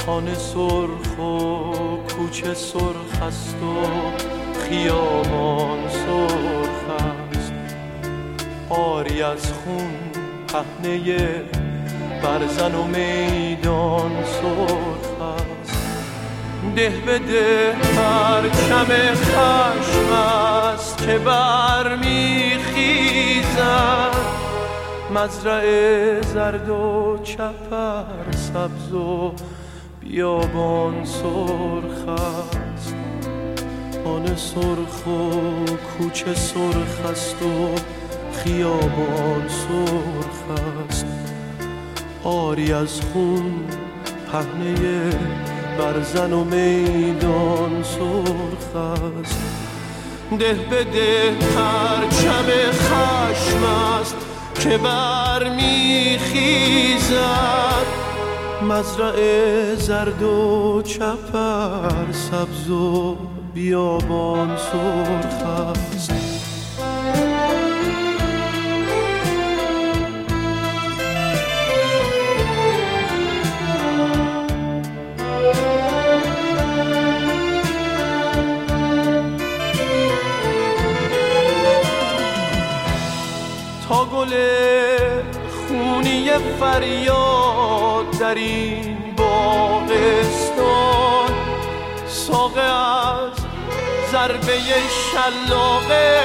خانه سرخ و کوچه سرخ است و خیابان سرخ است، آری از خون پهنه برزن و میدان سرخ است. ده به ده پرچم خشم است که برمیخیزد، مزرعه زرد و چپر سبز و بیابان سرخ است، خانه سرخ و کوچه سرخ است و خیابان سرخ است، آری از خون پهنه برزن و میدان سرخ است. ده به ده پرچم خشم است که برمیخیزد، مزرعه زرد و چپر سبز و بیابان سرخ است. تا گل خونی فریاد در این باغستان، ساقه از ضربه شلاق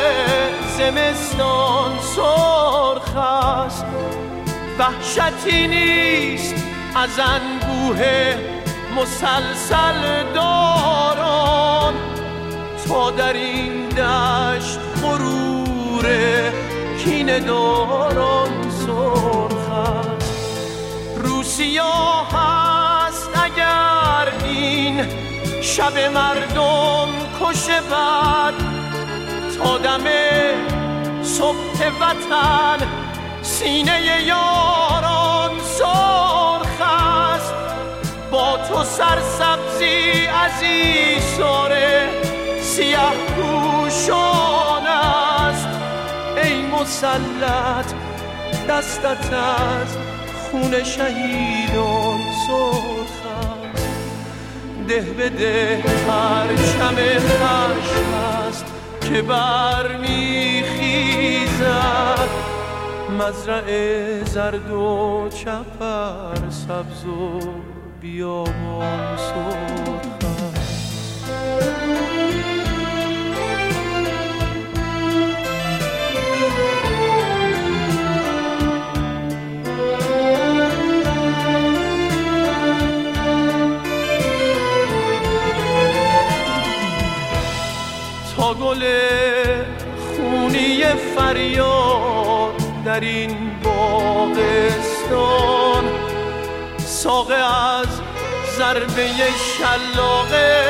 زمستان سرخ است. وحشتی نیست از انبوه مسلسل داران، تا در این دشت غروره کینه داران سرخ است. روسیا هست اگر این شب مردم کشه بد، تا دم صبح وطن سینه یاران سرخ است. با تو سرسبزی عزیزاره سیه پوشان است، ای مسلط دستت از خون شهیدان سرخ است. ده به ده پرچم خشم است که برمیخیزد، مزرعه زرد و چپر سبز و بیابان سرخ است. تا گل خونی فریاد در این باغستان، ساقه از ضربه شلاق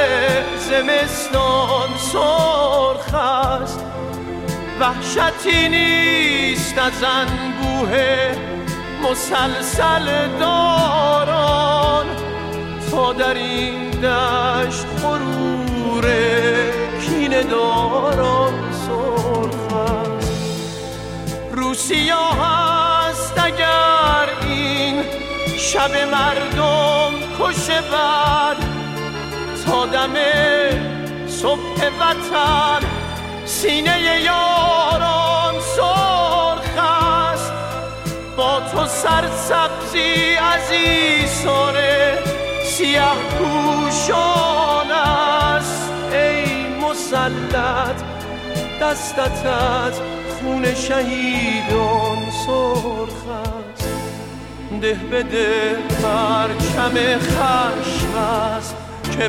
زمستان سرخ است. وحشتی نیست از انبوه مسلسل داران، تا در این دشت غروره کینه داران سرخ است. روسیا هست اگر این شب مردم کشه بد، تا دم صبح وطن سینه یاران سرخ است. با تو سرسبزی عزیزاره سیه پوشان است، ای مسلط دستت از خون شهیدان سرخ است. ده به ده پرچم خشم است که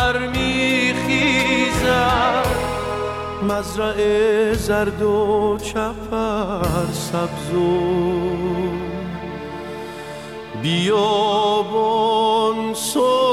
برمیخیزد، مزرعه زرد و چپر سبز و بیابان سرخ